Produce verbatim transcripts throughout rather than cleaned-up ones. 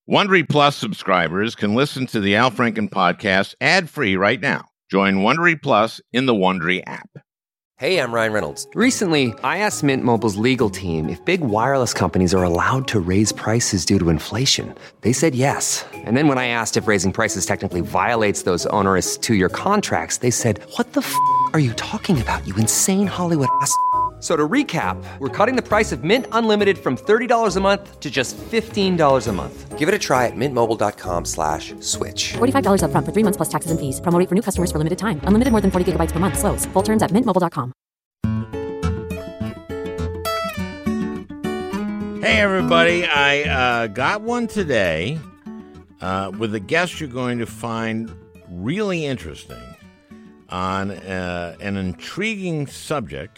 Wondery Plus subscribers can listen to the Al Franken podcast ad-free right now. Join Wondery Plus in the Wondery app. Hey, I'm Ryan Reynolds. Recently, I asked Mint Mobile's legal team if big wireless companies are allowed to raise prices due to inflation. They said yes. And then when I asked if raising prices technically violates those onerous two-year contracts, they said, "What the f*** are you talking about, you insane Hollywood ass f- So to recap, we're cutting the price of Mint Unlimited from thirty dollars a month to just fifteen dollars a month. Give it a try at mintmobile.com slash switch. forty-five dollars up front for three months plus taxes and fees. Promo rate for new customers for limited time. Unlimited more than forty gigabytes per month. Slows full terms at mint mobile dot com. Hey, everybody. I uh, got one today uh, with a guest you're going to find really interesting on uh, an intriguing subject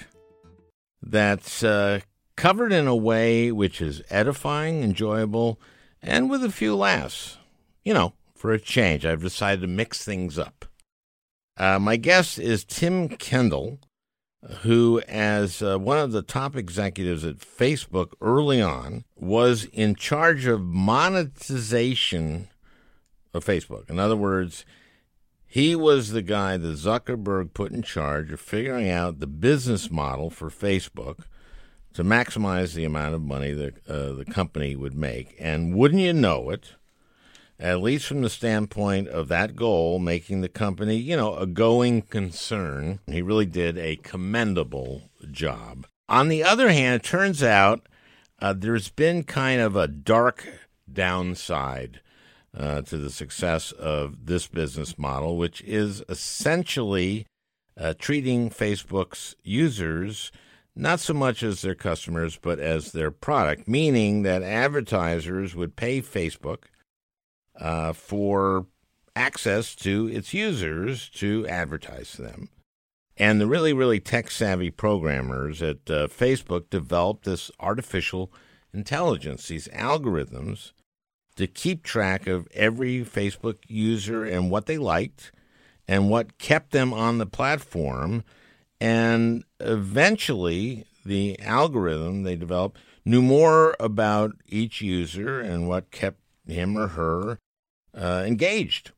that's uh, covered in a way which is edifying, enjoyable, and with a few laughs. You know, for a change, I've decided to mix things up. Uh, my guest is Tim Kendall, who, as uh, one of the top executives at Facebook early on, was in charge of monetization of Facebook. In other words, he was the guy that Zuckerberg put in charge of figuring out the business model for Facebook to maximize the amount of money that uh, the company would make. And wouldn't you know it, at least from the standpoint of that goal, making the company, you know, a going concern, he really did a commendable job. On the other hand, it turns out uh, there's been kind of a dark downside Uh, to the success of this business model, which is essentially uh, treating Facebook's users not so much as their customers, but as their product, meaning that advertisers would pay Facebook uh, for access to its users to advertise to them. And the really, really tech-savvy programmers at uh, Facebook developed this artificial intelligence, these algorithms, to keep track of every Facebook user and what they liked and what kept them on the platform. And eventually, the algorithm they developed knew more about each user and what kept him or her uh, engaged,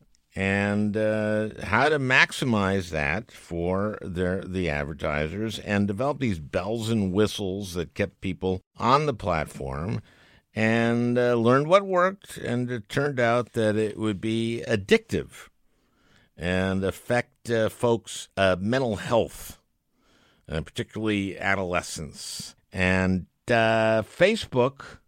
and uh, how to maximize that for their the advertisers, and develop these bells and whistles that kept people on the platform, and uh, learned what worked, and it turned out that it would be addictive and affect uh, folks' uh, mental health, uh, particularly adolescents. And uh, Facebook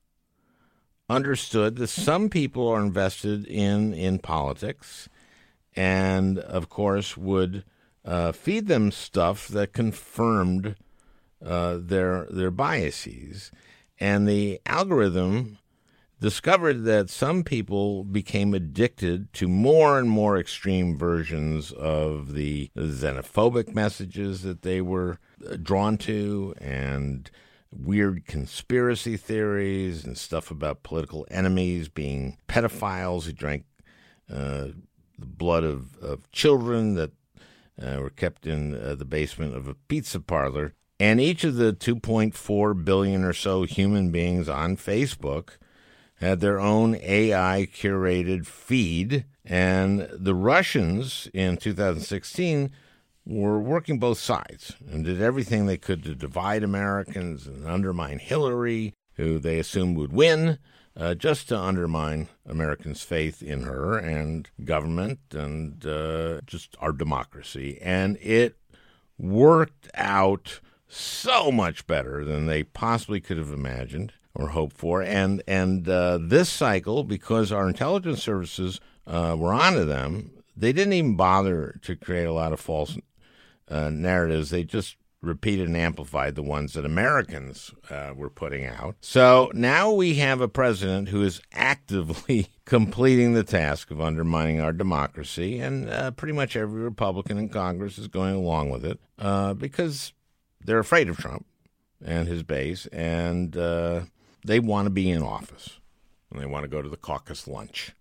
understood that some people are invested in, in politics and, of course, would uh, feed them stuff that confirmed uh, their their biases. And the algorithm discovered that some people became addicted to more and more extreme versions of the xenophobic messages that they were drawn to, and weird conspiracy theories and stuff about political enemies being pedophiles who drank uh, the blood of, of children that uh, were kept in uh, the basement of a pizza parlor. And each of the two point four billion or so human beings on Facebook had their own A I-curated feed. And the Russians in two thousand sixteen were working both sides and did everything they could to divide Americans and undermine Hillary, who they assumed would win, uh, just to undermine Americans' faith in her and government and uh, just our democracy. And it worked out so much better than they possibly could have imagined or hoped for. And and uh, this cycle, because our intelligence services uh, were onto them, they didn't even bother to create a lot of false uh, narratives. They just repeated and amplified the ones that Americans uh, were putting out. So now we have a president who is actively completing the task of undermining our democracy, and uh, pretty much every Republican in Congress is going along with it uh, because they're afraid of Trump and his base, and uh, they want to be in office, and they want to go to the caucus lunch.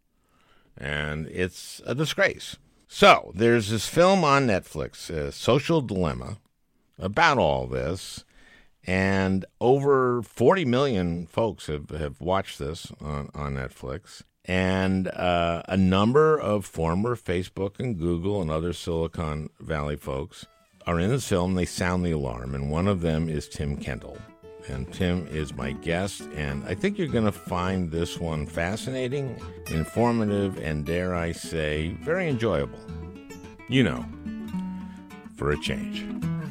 And it's a disgrace. So there's this film on Netflix, uh, Social Dilemma, about all this, And over forty million folks have, have watched this on, on Netflix. And uh, a number of former Facebook and Google and other Silicon Valley folks are in this film. They sound the alarm. And one of them is Tim Kendall. And Tim is my guest. And I think you're going to find this one fascinating, informative, and dare I say, very enjoyable. You know, for a change.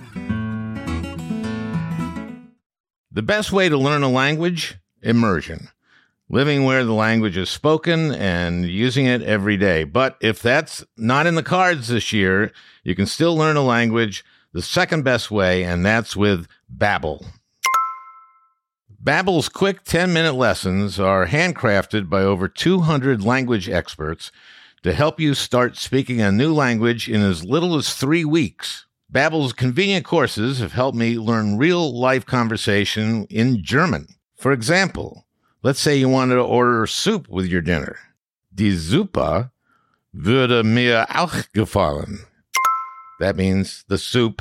The best way to learn a language? Immersion. Living where the language is spoken and using it every day. But if that's not in the cards this year, you can still learn a language the second best way, and that's with Babbel. Babbel's quick ten-minute lessons are handcrafted by over two hundred language experts to help you start speaking a new language in as little as three weeks. Babbel's convenient courses have helped me learn real-life conversation in German. For example, let's say you wanted to order soup with your dinner. Die Suppe würde mir auch gefallen. That means the soup.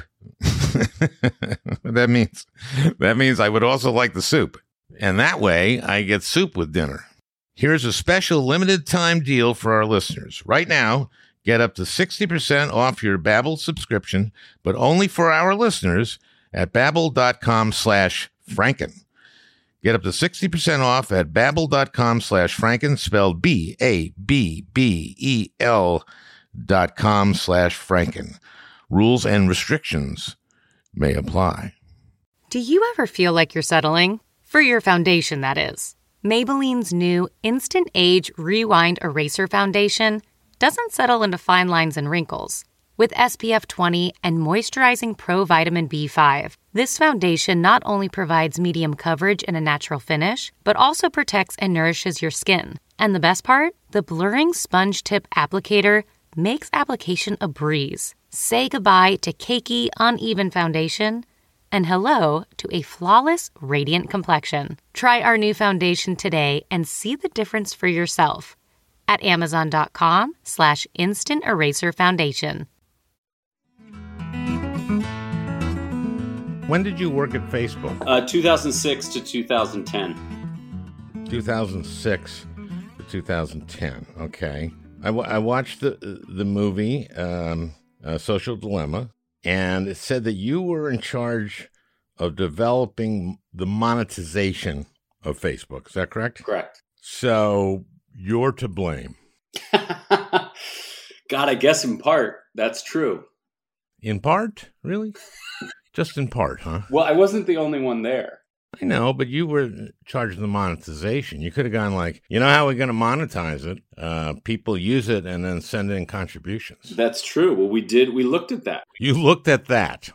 that means that means I would also like the soup. And that way, I get soup with dinner. Here's a special limited-time deal for our listeners. Right now, get up to sixty percent off your Babbel subscription, but only for our listeners at babbel.com slash Franken. Get up to sixty percent off at babbel.com slash Franken, spelled B A B B E L dot com slash Franken. Rules and restrictions may apply. Do you ever feel like you're settling? For your foundation, that is. Maybelline's new Instant Age Rewind Eraser Foundation doesn't settle into fine lines and wrinkles. With S P F twenty and moisturizing Pro Vitamin B five, this foundation not only provides medium coverage and a natural finish, but also protects and nourishes your skin. And the best part? The blurring sponge tip applicator makes application a breeze. Say goodbye to cakey, uneven foundation and hello to a flawless, radiant complexion. Try our new foundation today and see the difference for yourself at amazon.com slash instant eraser foundation. When did you work at Facebook? Uh, two thousand six to two thousand ten. two thousand six to two thousand ten. Okay. I, w- I watched the the movie um, uh, Social Dilemma, and it said that you were in charge of developing the monetization of Facebook. Is that correct? Correct. So you're to blame. God, I guess in part, that's true. In part? Really? Just in part, huh? Well, I wasn't the only one there. I know, but you were in charge of the monetization. You could have gone like, you know how we're going to monetize it? Uh, people use it and then send in contributions. That's true. Well, we did. We looked at that. You looked at that.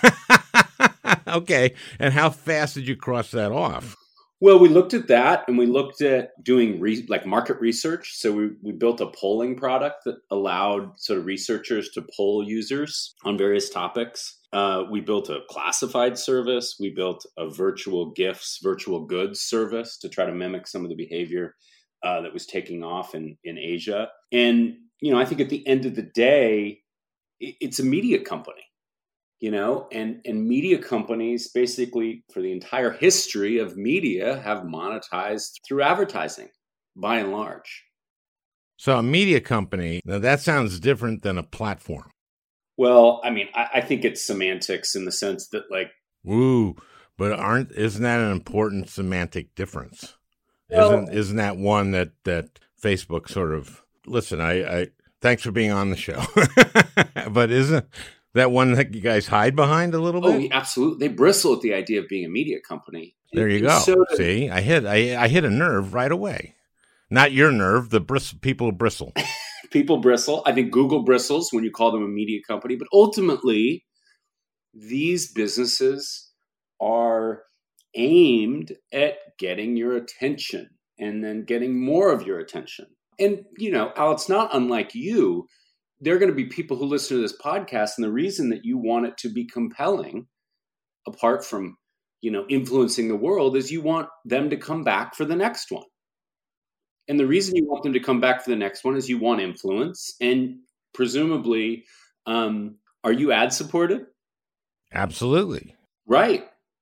Okay. And how fast did you cross that off? Well, we looked at that and we looked at doing re- like market research. So we, we built a polling product that allowed sort of researchers to poll users on various topics. Uh, we built a classified service. We built a virtual gifts, virtual goods service to try to mimic some of the behavior uh, that was taking off in, in Asia. And, you know, I think at the end of the day, it, it's a media company. You know, and, and media companies basically for the entire history of media have monetized through advertising by and large. So a media company, now that sounds different than a platform. Well, I mean, I, I think it's semantics in the sense that like, Ooh, but aren't isn't that an important semantic difference? Well, isn't isn't that one that, that Facebook sort of listen, I, I thanks for being on the show. But isn't that one that you guys hide behind a little bit? Oh, absolutely. They bristle at the idea of being a media company. There you and go. So See, I hit I, I hit a nerve right away. Not your nerve, the bris- people bristle. People bristle. I think Google bristles when you call them a media company. But ultimately, these businesses are aimed at getting your attention and then getting more of your attention. And, you know, Al, it's not unlike you. There are going to be people who listen to this podcast, and the reason that you want it to be compelling, apart from, you know, influencing the world, is you want them to come back for the next one. And the reason you want them to come back for the next one is you want influence. And presumably, um, are you ad supported? Absolutely. Right.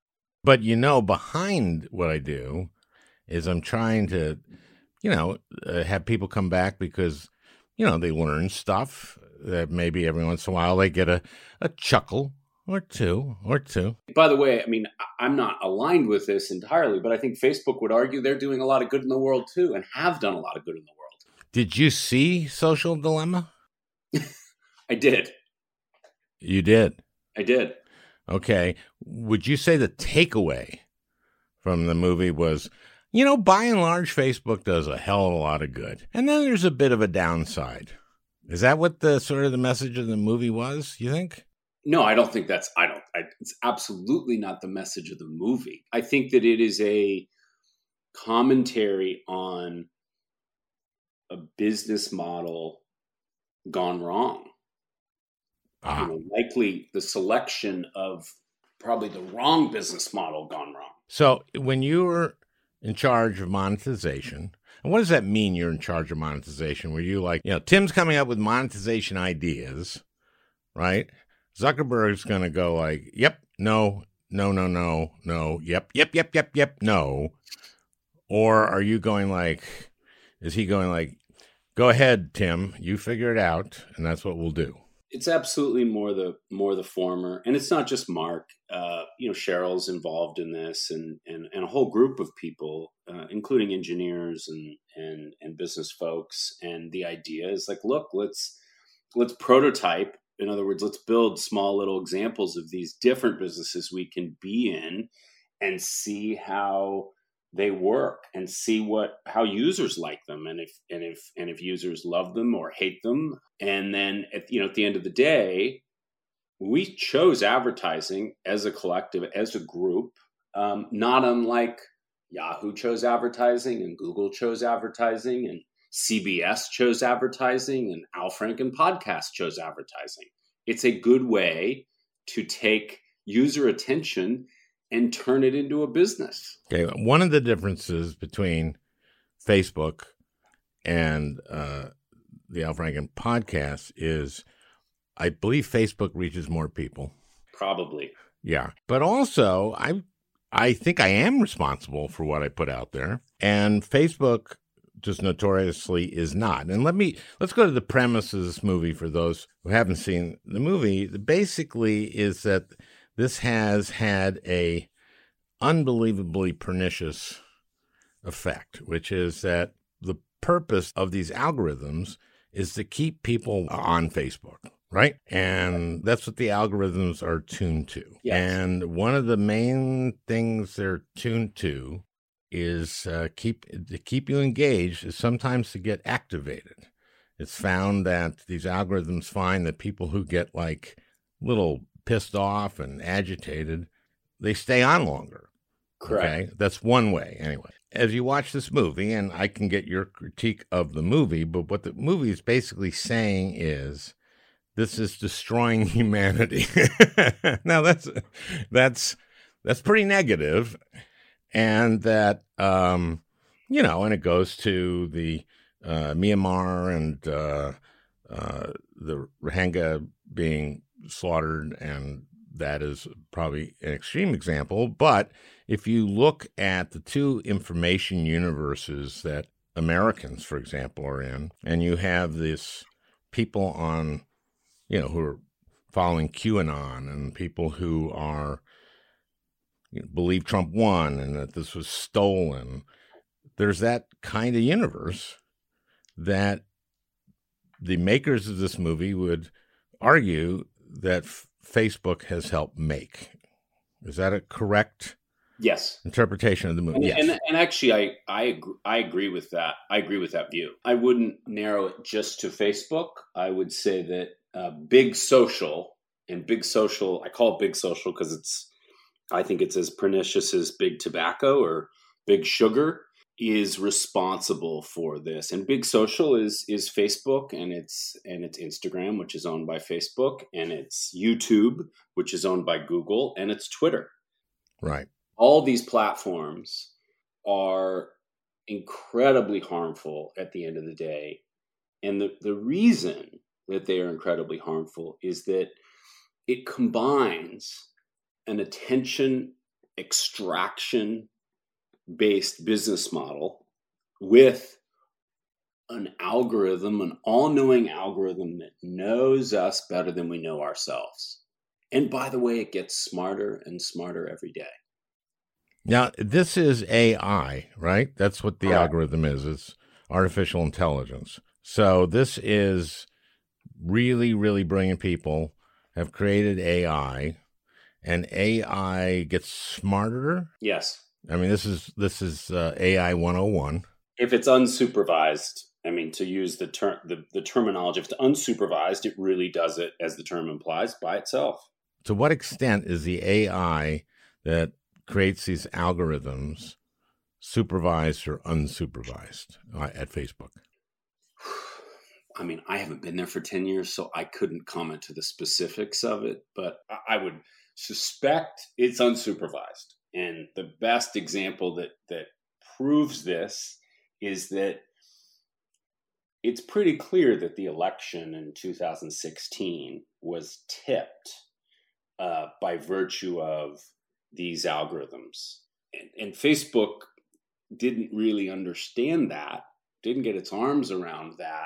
But, you know, behind what I do is I'm trying to, you know, uh, have people come back because, you know, they learn stuff that maybe every once in a while they get a, a chuckle or two or two. By the way, I mean, I- I'm not aligned with this entirely, but I think Facebook would argue they're doing a lot of good in the world too, and have done a lot of good in the world. Did you see Social Dilemma? I did. You did. I did. Okay. Would you say the takeaway from the movie was, you know, by and large, Facebook does a hell of a lot of good. And then there's a bit of a downside. Is that what the sort of the message of the movie was, you think? No, I don't think that's, I don't, I, it's absolutely not the message of the movie. I think that it is a commentary on a business model gone wrong. Ah. You know, likely the selection of probably the wrong business model gone wrong. So when you were in charge of monetization, and what does that mean you're in charge of monetization? Were you like, you know, Tim's coming up with monetization ideas, right? Zuckerberg's going to go like, yep, no, no, no, no, no, yep, yep, yep, yep, yep, no. Or are you going like, is he going like, go ahead, Tim, you figure it out, and that's what we'll do? It's absolutely more the more the former, and it's not just Mark. Uh, you know, Cheryl's involved in this, and and, and a whole group of people, uh, including engineers and and and business folks. And the idea is like, look, let's let's prototype. In other words, let's build small little examples of these different businesses we can be in, and see how they work, and see what how users like them, and if and if and if users love them or hate them. And then at you know at the end of the day, we chose advertising as a collective, as a group, um, not unlike Yahoo chose advertising, and Google chose advertising, and C B S chose advertising, and Al Franken podcast chose advertising. It's a good way to take user attention and turn it into a business. Okay, one of the differences between Facebook and uh, the Al Franken podcast is I believe Facebook reaches more people. Probably. Yeah. But also, I I think I am responsible for what I put out there. And Facebook just notoriously is not. And let me, let's go to the premise of this movie for those who haven't seen the movie. Basically is that this has had a unbelievably pernicious effect, which is that the purpose of these algorithms is to keep people on Facebook, right? And that's what the algorithms are tuned to. Yes. And one of the main things they're tuned to is uh, keep to keep you engaged is sometimes to get activated. It's found that these algorithms find that people who get like little pissed off and agitated, they stay on longer. Correct. Okay? That's one way, anyway. As you watch this movie, and I can get your critique of the movie, but what the movie is basically saying is this is destroying humanity. Now, that's that's that's pretty negative, and that, um, you know, and it goes to the uh, Myanmar and uh, uh, the Rohingya being slaughtered, and that is probably an extreme example. But if you look at the two information universes that Americans, for example, are in, and you have this people on, you know, who are following QAnon, and people who are, you know, believe Trump won and that this was stolen, there's that kind of universe that the makers of this movie would argue that f- Facebook has helped make. Is that a correct Yes. interpretation of the movie? And, Yes. and, and actually, I I agree, I agree with that. I agree with that view. I wouldn't narrow it just to Facebook. I would say that uh, big social and big social. I call it big social because it's. I think it's as pernicious as big tobacco or big sugar is responsible for this. And big social is is Facebook, and it's and it's Instagram, which is owned by Facebook, and it's YouTube, which is owned by Google, and it's Twitter. Right. All these platforms are incredibly harmful at the end of the day. And the, the reason that they are incredibly harmful is that it combines an attention extraction-based business model with an algorithm, an all-knowing algorithm that knows us better than we know ourselves. And by the way, it gets smarter and smarter every day. Now, this is A I, right? That's what the Correct. algorithm is. It's artificial intelligence. So this is really, really brilliant people have created A I, and A I gets smarter. Yes. I mean, this is this is uh, A I one oh one. If it's unsupervised, I mean, to use the term, the, the terminology, if it's unsupervised, it really does it, as the term implies, by itself. To what extent is the A I that creates these algorithms supervised or unsupervised uh, at Facebook? I mean, I haven't been there for ten years, so I couldn't comment to the specifics of it, but I would suspect it's unsupervised. And the best example that, that proves this is that it's pretty clear that the election in two thousand sixteen was tipped uh, by virtue of these algorithms. And, and Facebook didn't really understand that, didn't get its arms around that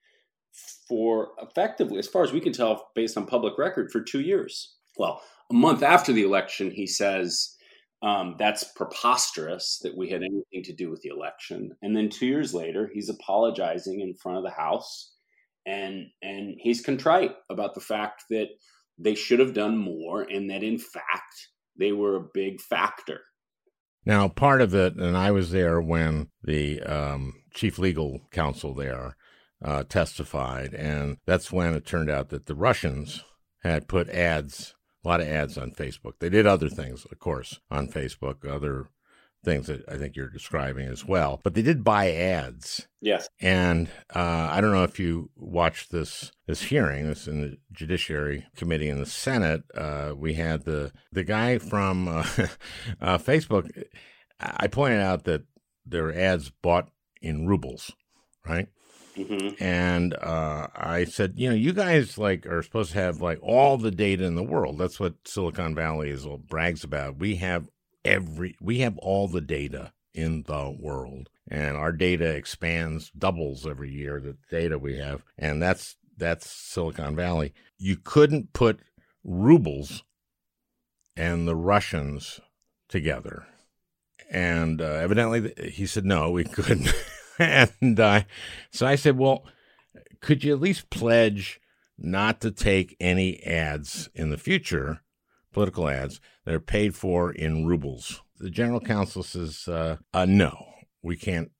for effectively, as far as we can tell, based on public record, for two years. Well, a month after the election, he says, um, that's preposterous that we had anything to do with the election. And then two years later, he's apologizing in front of the House, and and he's contrite about the fact that they should have done more, and that in fact, they were a big factor. Now, part of it, and I was there when the um, chief legal counsel there uh, testified, and that's when it turned out that the Russians had put ads, a lot of ads on Facebook. They did other things, of course, on Facebook, other things that I think you're describing as well, but they did buy ads. Yes. And uh, I don't know if you watched this this hearing, this in the Judiciary Committee in the Senate. Uh, we had the the guy from uh, uh, Facebook. I pointed out that there were ads bought in rubles, right? Mm-hmm. And uh, I said, you know, you guys like are supposed to have like all the data in the world. That's what Silicon Valley is all brags about. We have every, we have all the data in the world, and our data expands, doubles every year, the data we have. And that's, that's Silicon Valley. You couldn't put rubles and the Russians together. And uh, evidently he said, no, we couldn't. And uh, so I said, well, could you at least pledge not to take any ads in the future, political ads, that are paid for in rubles? The general counsel says, uh, uh, no, we can't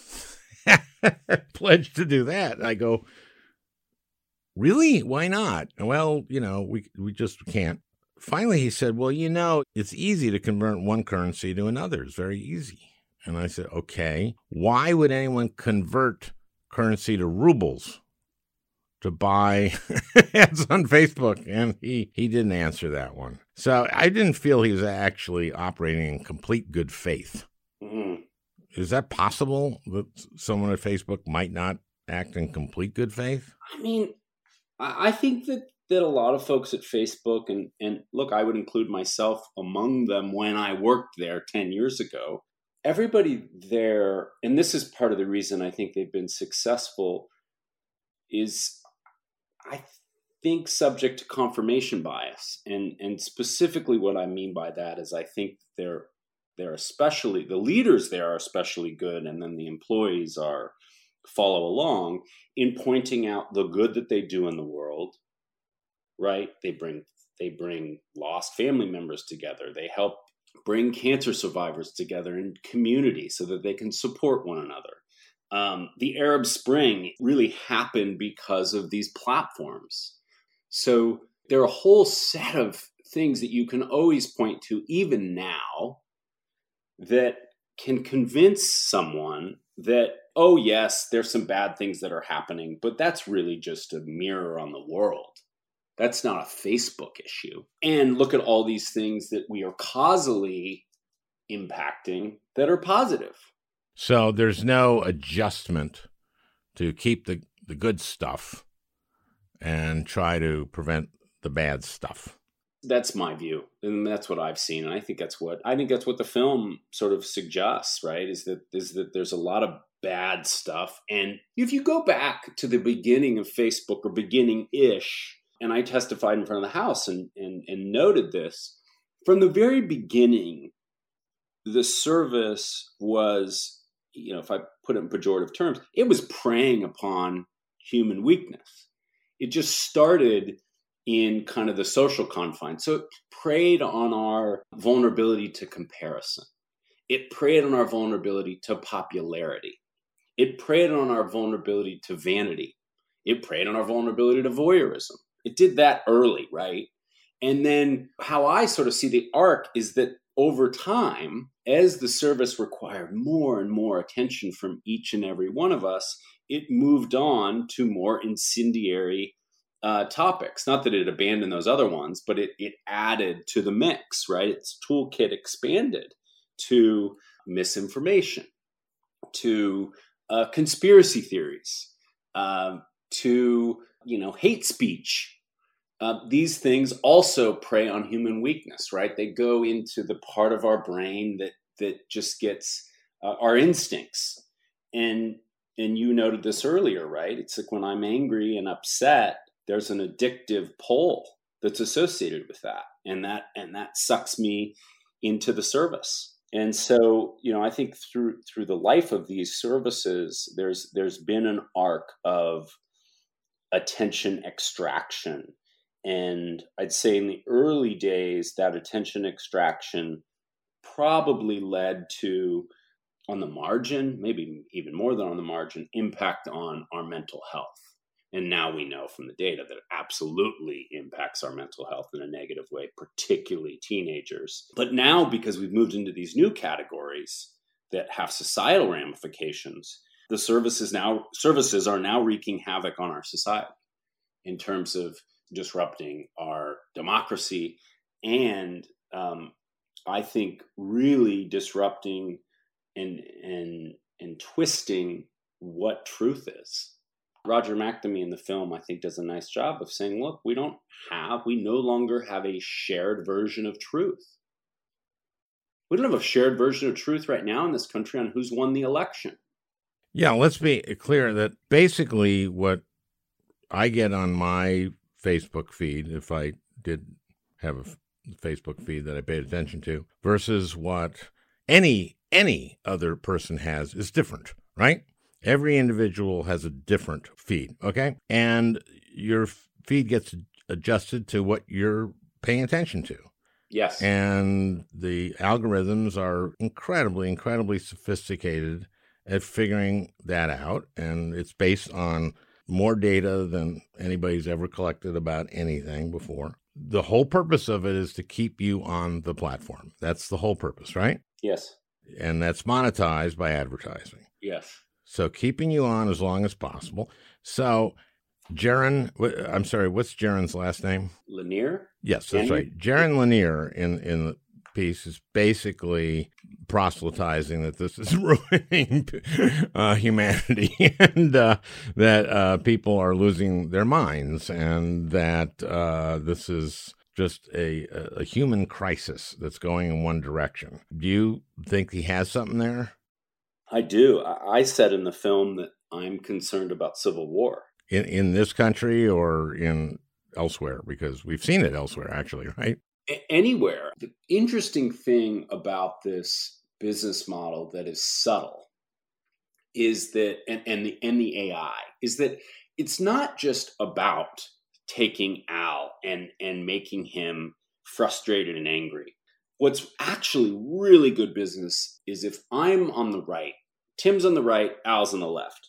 pledge to do that. And I go, really? Why not? Well, you know, we we just can't. Finally, he said, well, you know, it's easy to convert one currency to another. It's very easy. And I said, okay, why would anyone convert currency to rubles to buy ads on Facebook? And he, he didn't answer that one. So I didn't feel he was actually operating in complete good faith. Mm-hmm. Is that possible that someone at Facebook might not act in complete good faith? I mean, I think that, that a lot of folks at Facebook, and, and look, I would include myself among them when I worked there ten years ago, everybody there, and this is part of the reason I think they've been successful, is I think subject to confirmation bias. And and specifically what I mean by that is I think they're they're especially, the leaders there are especially good, and then the employees are follow along in pointing out the good that they do in the world, right? They bring they bring lost family members together. They help bring cancer survivors together in community so that they can support one another. Um, the Arab Spring really happened because of these platforms. So there are a whole set of things that you can always point to, even now, that can convince someone that, oh, yes, there's some bad things that are happening, but that's really just a mirror on the world. That's not a Facebook issue. And look at all these things that we are causally impacting that are positive. So there's no adjustment to keep the, the good stuff and try to prevent the bad stuff. That's my view, and that's what I've seen, and I think that's what I think that's what the film sort of suggests, right? Is that is that there's a lot of bad stuff, and if you go back to the beginning of Facebook or beginning-ish, and I testified in front of the House and and, and noted this from the very beginning, the service was, you know, if I put it in pejorative terms, it was preying upon human weakness. It just started in kind of the social confines. So it preyed on our vulnerability to comparison. It preyed on our vulnerability to popularity. It preyed on our vulnerability to vanity. It preyed on our vulnerability to voyeurism. It did that early, right? And then how I sort of see the arc is that over time, as the service required more and more attention from each and every one of us, it moved on to more incendiary uh, topics. Not that it abandoned those other ones, but it, it added to the mix, right? Its toolkit expanded to misinformation, to uh, conspiracy theories, uh, to, you know, hate speech. Uh, these things also prey on human weakness, right? They go into the part of our brain that that just gets uh, our instincts. And and you noted this earlier, right? It's like when I'm angry and upset, there's an addictive pull that's associated with that, and that and that sucks me into the service. And so, you know, I think through through the life of these services, there's there's been an arc of attention extraction. And I'd say in the early days, that attention extraction probably led to, on the margin, maybe even more than on the margin, impact on our mental health. And now we know from the data that it absolutely impacts our mental health in a negative way, particularly teenagers. But now, because we've moved into these new categories that have societal ramifications, the services now services are now wreaking havoc on our society in terms of disrupting our democracy, and um, I think really disrupting and and and twisting what truth is. Roger McNamee in the film, I think, does a nice job of saying, look, we don't have, we no longer have a shared version of truth. We don't have a shared version of truth right now in this country on who's won the election. Yeah, let's be clear that basically what I get on my Facebook feed, if I did have a Facebook feed that I paid attention to, versus what any any other person has is different, right? Every individual has a different feed, okay? And your feed gets adjusted to what you're paying attention to. Yes. And the algorithms are incredibly, incredibly sophisticated at figuring that out, and it's based on more data than anybody's ever collected about anything before. The whole purpose of it is to keep you on the platform. That's the whole purpose, right? Yes. And that's monetized by advertising. Yes. So keeping you on as long as possible. So Jaron, I'm sorry, what's Jaron's last name? Lanier? Yes, that's right. Jaron Lanier in, in the piece is basically proselytizing that this is ruining uh, humanity and uh, that uh, people are losing their minds and that uh, this is just a, a human crisis that's going in one direction. Do you think he has something there? I do. I said in the film that I'm concerned about civil war. In, in this country or in elsewhere? Because we've seen it elsewhere, actually, right? Anywhere. The interesting thing about this business model that is subtle is that, and, and the and the A I, is that it's not just about taking Al and and making him frustrated and angry. What's actually really good business is if I'm on the right, Tim's on the right, Al's on the left.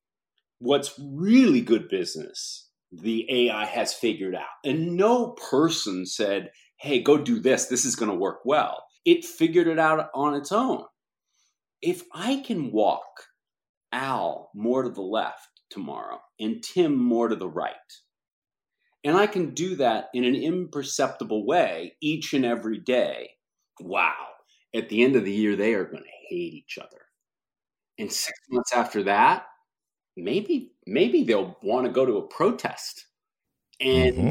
What's really good business, the A I has figured out. And no person said, hey, go do this. This is going to work well. It figured it out on its own. If I can walk Al more to the left tomorrow and Tim more to the right, and I can do that in an imperceptible way each and every day, wow, at the end of the year, they are going to hate each other. And six months after that, maybe maybe they'll want to go to a protest. And mm-hmm.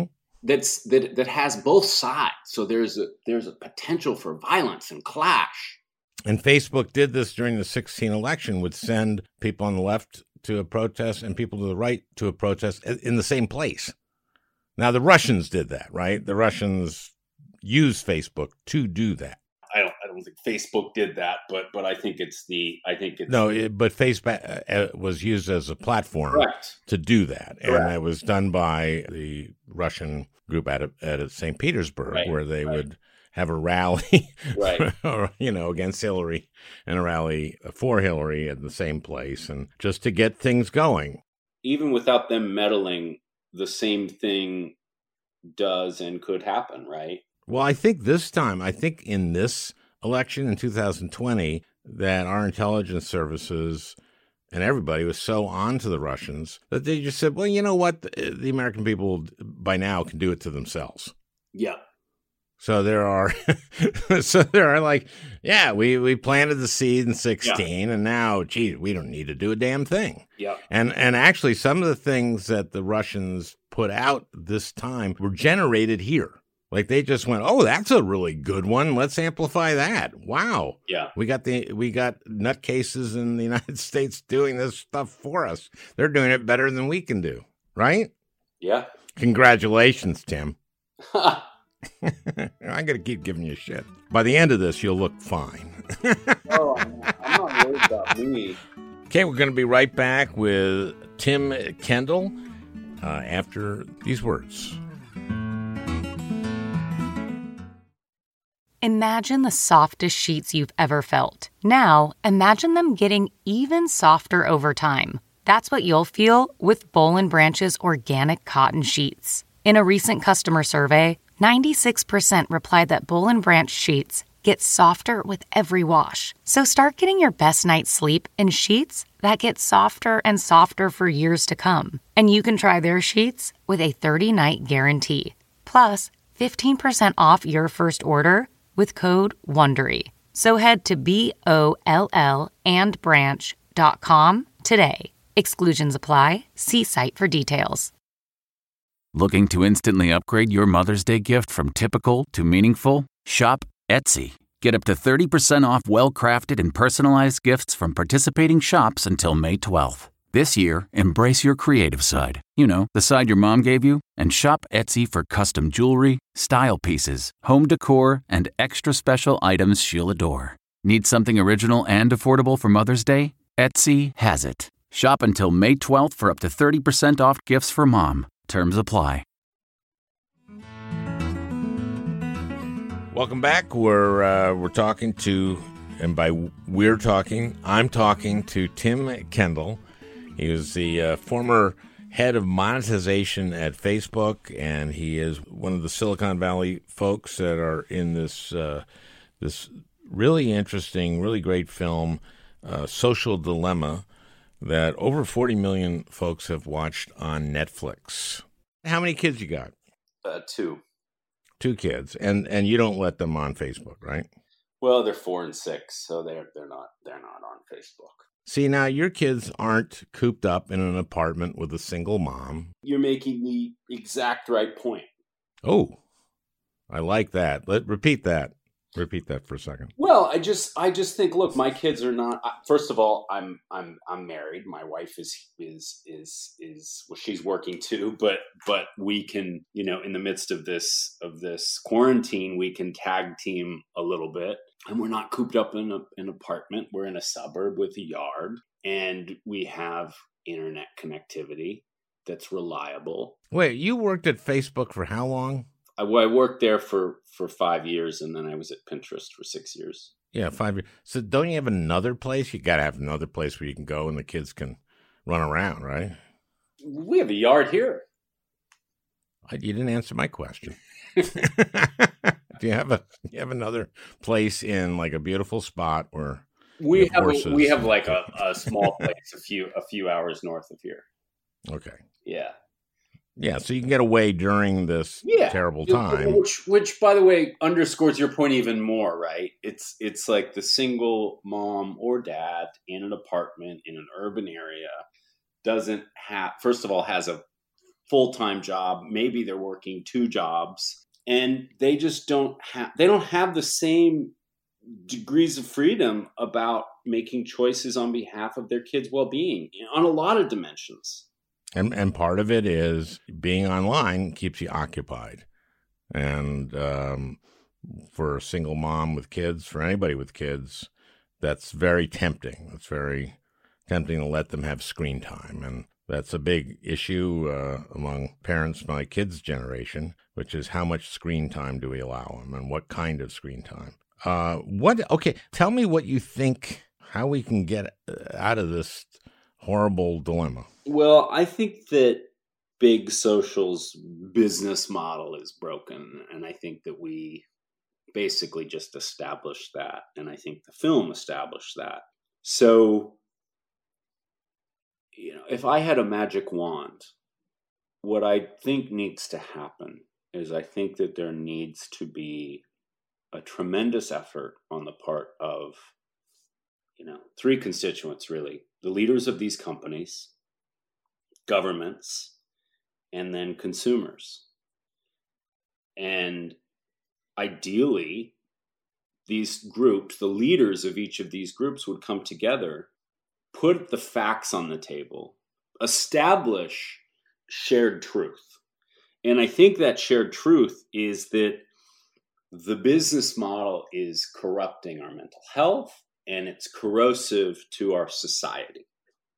that's that that has both sides. So there's a there's a potential for violence and clash. And Facebook did this during the sixteen election, would send people on the left to a protest and people to the right to a protest in the same place. Now, the Russians did that, right? The Russians used Facebook to do that. I don't. I don't think Facebook did that, but but I think it's the. I think it's no. It, but Facebook uh, was used as a platform correct. to do that, Correct. and it was done by the Russian group at at Saint Petersburg, right. where they right. would have a rally, right? you know, against Hillary, and a rally for Hillary at the same place, and just to get things going. Even without them meddling, the same thing does and could happen, right? Well, I think this time, I think in this election in two thousand twenty, that our intelligence services and everybody was so on to the Russians that they just said, well, you know what? The, the American people by now can do it to themselves. Yeah. So there are, so there are like, yeah, we, we planted the seed in sixteen, yeah. and now, gee, we don't need to do a damn thing. Yeah. And and actually, some of the things that the Russians put out this time were generated here. Like they just went, oh, that's a really good one. Let's amplify that. Wow. Yeah. We got the we got nutcases in the United States doing this stuff for us. They're doing it better than we can do, right? Yeah. Congratulations, Tim. I'm going to keep giving you shit. By the end of this, you'll look fine. Oh, I'm not worried about me. Okay, we're going to be right back with Tim Kendall uh, after these words. Imagine the softest sheets you've ever felt. Now, imagine them getting even softer over time. That's what you'll feel with Boll and Branch's organic cotton sheets. In a recent customer survey, ninety-six percent replied that Boll and Branch sheets get softer with every wash. So start getting your best night's sleep in sheets that get softer and softer for years to come. And you can try their sheets with a thirty-night guarantee. Plus, fifteen percent off your first order with code WONDERY. So head to B O L L and branch dot com today. Exclusions apply. See site for details. Looking to instantly upgrade your Mother's Day gift from typical to meaningful? Shop Etsy. Get up to thirty percent off well-crafted and personalized gifts from participating shops until May twelfth. This year, embrace your creative side. You know, the side your mom gave you. And shop Etsy for custom jewelry, style pieces, home decor, and extra special items she'll adore. Need something original and affordable for Mother's Day? Etsy has it. Shop until May twelfth for up to thirty percent off gifts for mom. Terms apply. Welcome back. We're uh, we're talking to, and by we're talking, I'm talking to Tim Kendall. He was the uh, former head of monetization at Facebook, and he is one of the Silicon Valley folks that are in this uh, this really interesting, really great film, uh, Social Dilemma, that over forty million folks have watched on Netflix. How many kids you got? Uh, two. Two kids, and and you don't let them on Facebook, right? Well, they're four and six, so they're they're not they're not on Facebook. See, now your kids aren't cooped up in an apartment with a single mom. You're making the exact right point. Oh, I like that. Let repeat that. Repeat that for a second. Well, I just, I just think, look, my kids are not. First of all, I'm, I'm, I'm married. My wife is, is, is, is. Well, she's working too, but, but we can, you know, in the midst of this, of this quarantine, we can tag team a little bit, and we're not cooped up in a, an apartment. We're in a suburb with a yard, and we have internet connectivity that's reliable. Wait, you worked at Facebook for how long? I, well, I worked there for, for five years, and then I was at Pinterest for six years. Yeah, five years. So don't you have another place? You got to have another place where you can go and the kids can run around, right? We have a yard here. I, you didn't answer my question. do you have a do you have another place in like a beautiful spot where we have a, we have like a, a small place a few a few hours north of here. Okay. Yeah. Yeah, so you can get away during this yeah. terrible time. Which, which, by the way, underscores your point even more, right? It's it's like the single mom or dad in an apartment in an urban area doesn't have, first of all, has a full-time job. Maybe they're working two jobs, and they just don't have, they don't have the same degrees of freedom about making choices on behalf of their kids' well-being on a lot of dimensions. And and part of it is being online keeps you occupied. And um, for a single mom with kids, for anybody with kids, that's very tempting. It's very tempting to let them have screen time. And that's a big issue uh, among parents, my kids' generation, which is how much screen time do we allow them and what kind of screen time? Uh, what? Okay, tell me what you think, how we can get out of this horrible dilemma. Well, I think that Big Social's business model is broken, and I think that we basically just established that, and I think the film established that. So, you know, if I had a magic wand, what I think needs to happen is I think that there needs to be a tremendous effort on the part of, you know, three constituents, really. The leaders of these companies, governments, and then consumers. And ideally, these groups, the leaders of each of these groups would come together, put the facts on the table, establish shared truth. And I think that shared truth is that the business model is corrupting our mental health and it's corrosive to our society.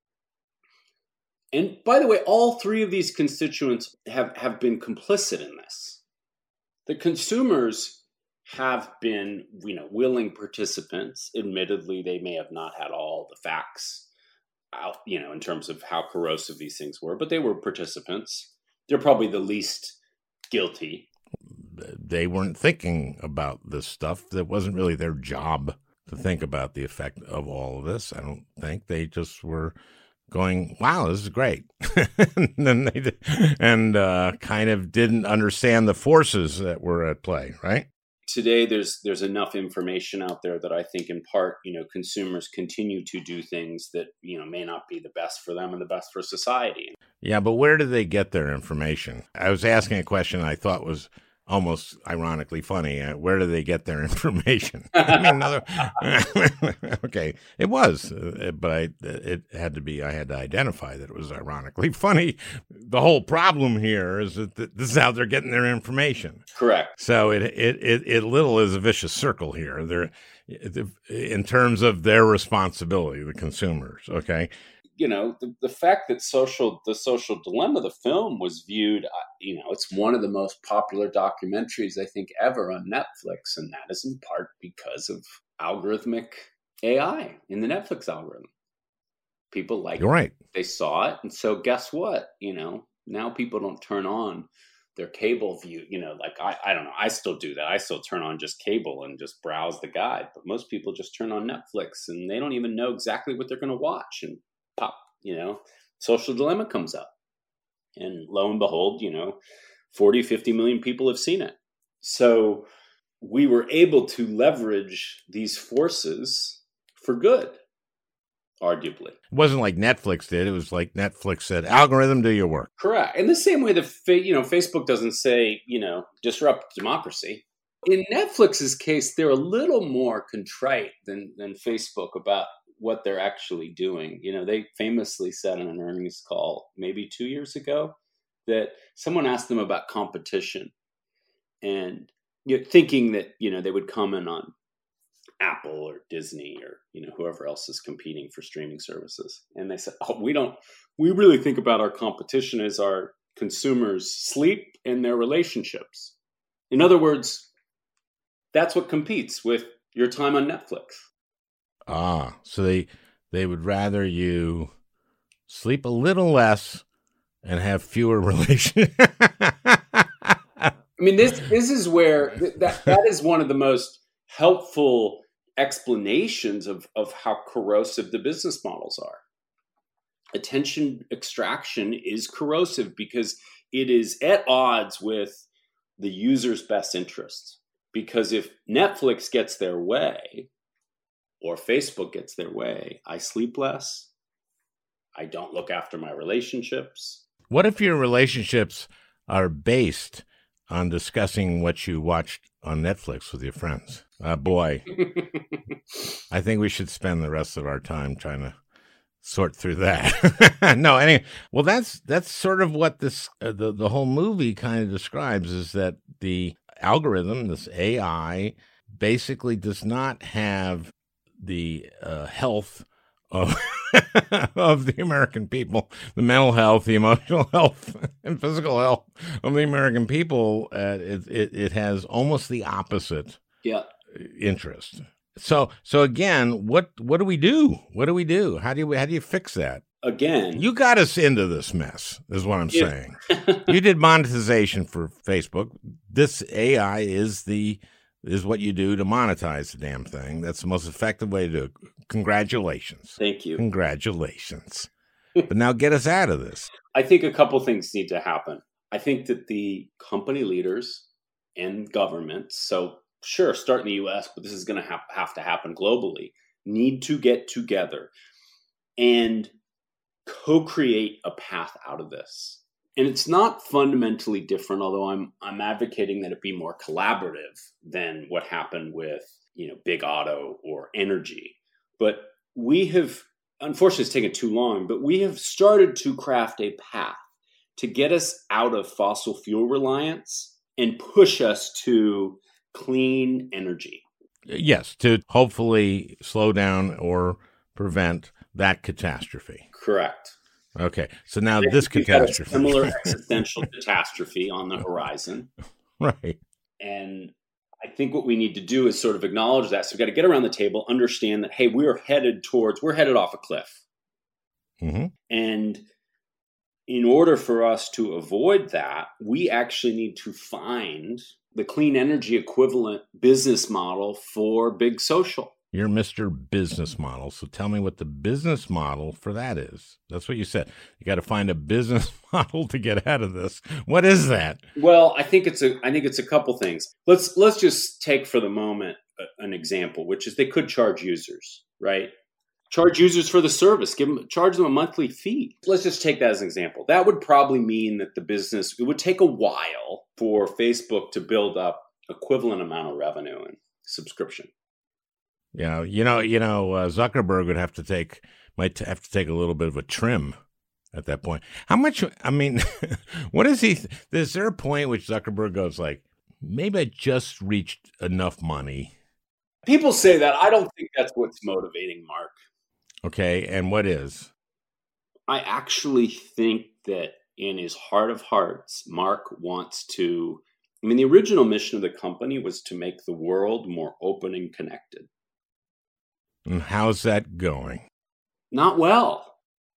And by the way, all three of these constituents have, have been complicit in this. The consumers have been, you know, willing participants. Admittedly, they may have not had all the facts out, you know, in terms of how corrosive these things were, but they were participants. They're probably the least guilty. They weren't thinking about this stuff. That wasn't really their job to think about the effect of all of this. I don't think they just were going, wow, this is great. and then they did, and uh, kind of didn't understand the forces that were at play, right? Today, there's there's enough information out there that I think in part, you know, consumers continue to do things that, you know, may not be the best for them and the best for society. Yeah, but where do they get their information? I was asking a question I thought was almost ironically funny. Uh, where do they get their information? I mean, another, okay, it was, uh, but I, it had to be, I had to identify that it was ironically funny. The whole problem here is that this is how they're getting their information. Correct. So it, it, it, it little is a vicious circle here. They're, in terms of their responsibility, the consumers, okay? You know, the, the fact that social, the social dilemma, the film was viewed, uh, you know, it's one of the most popular documentaries, I think, ever on Netflix. And that is in part because of algorithmic A I in the Netflix algorithm. People like You're right. They saw it. And so guess what? You know, now people don't turn on their cable view. You know, like I, I don't know. I still do that. I still turn on just cable and just browse the guide. But most people just turn on Netflix and they don't even know exactly what they're going to watch. And pop, you know, Social Dilemma comes up. And lo and behold, you know, forty, fifty million people have seen it. So we were able to leverage these forces for good, arguably. It wasn't like Netflix did. It was like Netflix said, algorithm, do your work. Correct. In the same way that, you know, Facebook doesn't say, you know, disrupt democracy. In Netflix's case, they're a little more contrite than, than Facebook about what they're actually doing. You know, they famously said on an earnings call maybe two years ago that someone asked them about competition and you're thinking that, you know, they would comment on Apple or Disney or, you know, whoever else is competing for streaming services. And they said, oh, we don't, we really think about our competition as our consumers' sleep and their relationships. In other words, that's what competes with your time on Netflix. Ah, so they they would rather you sleep a little less and have fewer relations. I mean, this this is where that that is one of the most helpful explanations of, of how corrosive the business models are. Attention extraction is corrosive because it is at odds with the user's best interests. Because if Netflix gets their way, or Facebook gets their way, I sleep less. I don't look after my relationships. What if your relationships are based on discussing what you watched on Netflix with your friends? Uh, boy, I think we should spend the rest of our time trying to sort through that. No, anyway, well, that's that's sort of what this uh, the the whole movie kind of describes, is that the algorithm, this A I, basically does not have the uh, health of of the American people, the mental health, the emotional health, and physical health of the American people. Uh, it, it it has almost the opposite yeah. interest. So so again, what what do we do? What do we do? How do you how do you fix that? Again, You got us into this mess, is what I'm Yeah. saying. You did monetization for Facebook. This A I is the is what you do to monetize the damn thing. That's the most effective way to do it. Congratulations. thank you. Congratulations. But now get us out of this. I think a couple things need to happen. I think that the company leaders and governments, so sure, start in the U S, but this is going to have, have to happen globally, need to get together and co-create a path out of this. And it's not fundamentally different, although I'm I'm advocating that it be more collaborative than what happened with, you know, big auto or energy. But we have, unfortunately, it's taken too long, but we have started to craft a path to get us out of fossil fuel reliance and push us to clean energy. Yes, to hopefully slow down or prevent that catastrophe. Correct. Okay, so now I this think we've got a catastrophe. similar existential catastrophe on the horizon. Right. And I think what we need to do is sort of acknowledge that. So we've got to get around the table, understand that, hey, we're headed towards, we're headed off a cliff. Mm-hmm. And in order for us to avoid that, we actually need to find the clean energy equivalent business model for big social. You're Mister Business Model, so tell me what the business model for that is. That's what you said. You got to find a business model to get out of this. What is that? Well, I think it's a I think it's a couple things. Let's let's just take for the moment a, an example, which is they could charge users, right? Charge users for the service, give them charge them a monthly fee. Let's just take that as an example. That would probably mean that the business, it would take a while for Facebook to build up equivalent amount of revenue and subscription. You know, you know, you know, uh, Zuckerberg would have to take might have to take a little bit of a trim at that point. How much? I mean, what is he? Is there a point which Zuckerberg goes like, maybe I just reached enough money? People say that. I don't think that's what's motivating Mark. Okay, and what is? I actually think that in his heart of hearts, Mark wants to. I mean, the original mission of the company was to make the world more open and connected. And how's that going? Not well.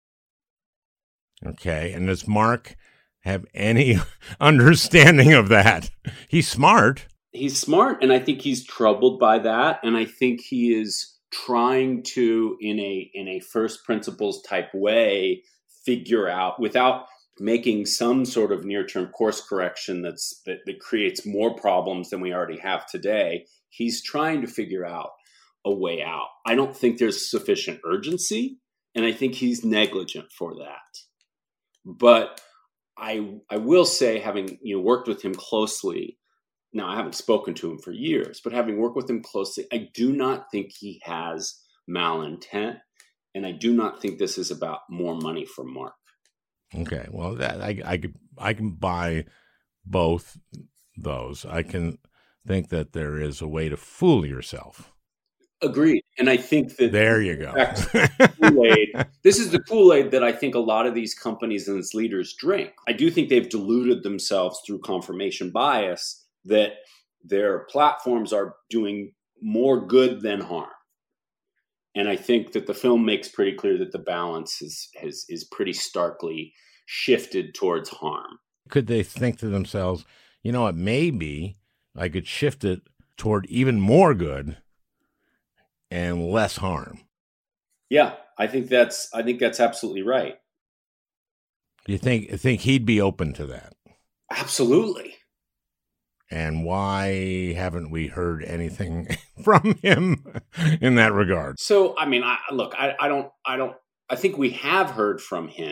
Okay, and does Mark have any understanding of that? He's smart. He's smart, and I think he's troubled by that, and I think he is trying to, in a in a first principles type way, figure out, without making some sort of near-term course correction that's that, that creates more problems than we already have today. He's trying to figure out a way out. I don't think there's sufficient urgency, and I think he's negligent for that. But I I will say, having you know worked with him closely, now I haven't spoken to him for years, but having worked with him closely, I do not think he has malintent, and I do not think this is about more money for Mark. Okay, well, that I I could I can buy both those. I can think that there is a way to fool yourself. Agreed. And I think that There you go. Kool-Aid, this is the Kool-Aid that I think a lot of these companies and its leaders drink. I do think they've deluded themselves through confirmation bias that their platforms are doing more good than harm. And I think that the film makes pretty clear that the balance is is, is pretty starkly shifted towards harm. Could they think to themselves, you know what, maybe I could shift it toward even more good and less harm? Yeah, I think that's I think that's absolutely right. Do you think think he'd be open to that? Absolutely. And why haven't we heard anything from him in that regard? So, I mean, I look, I, I don't, I don't, I think we have heard from him,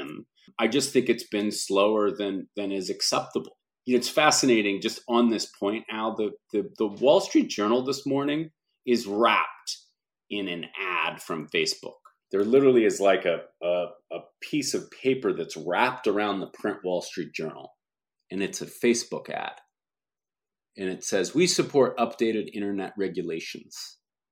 I just think it's been slower than than is acceptable. You know, it's fascinating just on this point, Al, the, the, the Wall Street Journal this morning is wrapped in an ad from Facebook. There literally is like a, a, a piece of paper that's wrapped around the print Wall Street Journal, and it's a Facebook ad. And it says, "We support updated internet regulations."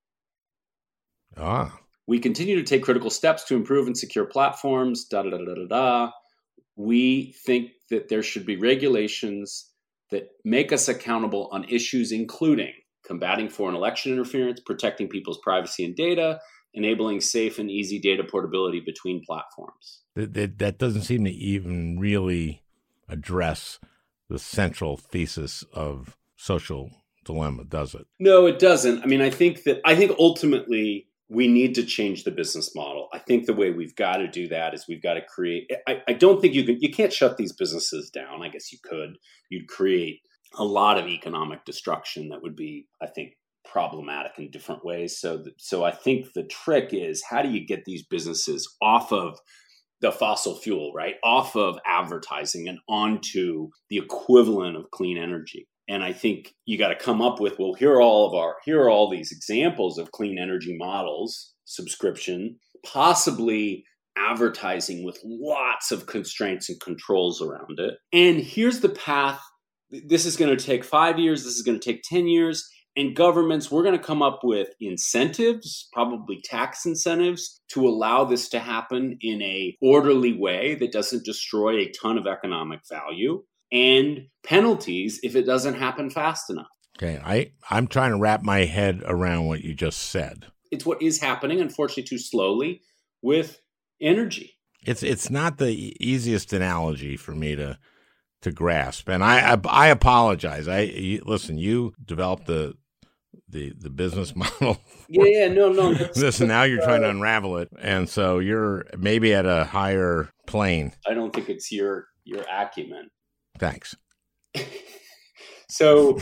Ah. "We continue to take critical steps to improve and secure platforms, da da da da da da. We think that there should be regulations that make us accountable on issues including combating foreign election interference, protecting people's privacy and data, enabling safe and easy data portability between platforms." That, that, that doesn't seem to even really address the central thesis of Social Dilemma, does it? No, it doesn't. I mean, I think that I think ultimately we need to change the business model. I think the way we've got to do that is we've got to create. I, I don't think you can. You can't shut these businesses down. I guess you could. You'd create a lot of economic destruction that would be, I think, problematic in different ways. So, so I think the trick is, how do you get these businesses off of the fossil fuel, right? Off of advertising and onto the equivalent of clean energy. And I think you got to come up with, well, here are all of our, here are all these examples of clean energy models, subscription, possibly advertising with lots of constraints and controls around it. And here's the path. This is going to take five years. This is going to take ten years. And governments, we're going to come up with incentives, probably tax incentives, to allow this to happen in a orderly way that doesn't destroy a ton of economic value, and penalties if it doesn't happen fast enough. Okay, I, I'm trying to wrap my head around what you just said. It's what is happening, unfortunately, too slowly with energy. It's it's not the easiest analogy for me to to grasp, and I I, I apologize. I you, listen. You developed the the the business model. Yeah, yeah, no, no. This now you're trying to unravel it, and so you're maybe at a higher plane. I don't think it's your your acumen. Thanks. So,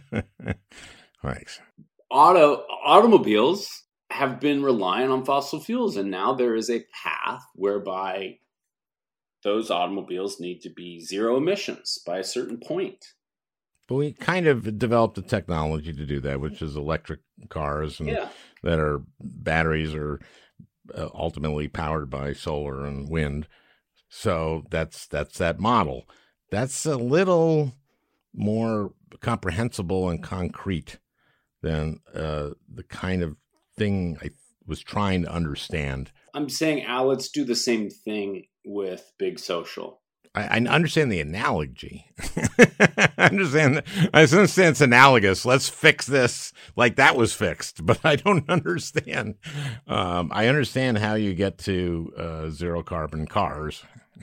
thanks. Auto automobiles have been relying on fossil fuels, and now there is a path whereby those automobiles need to be zero emissions by a certain point. But we kind of developed the technology to do that, which is electric cars and Yeah. that are batteries are uh, ultimately powered by solar and wind. So that's that's that model. That's a little more comprehensible and concrete than uh, the kind of thing I was trying to understand. I'm saying, Al, let's do the same thing with Big Social. I, I understand the analogy. I understand. I understand it's analogous. Let's fix this like that was fixed. But I don't understand. Um, I understand how you get to uh, zero carbon cars,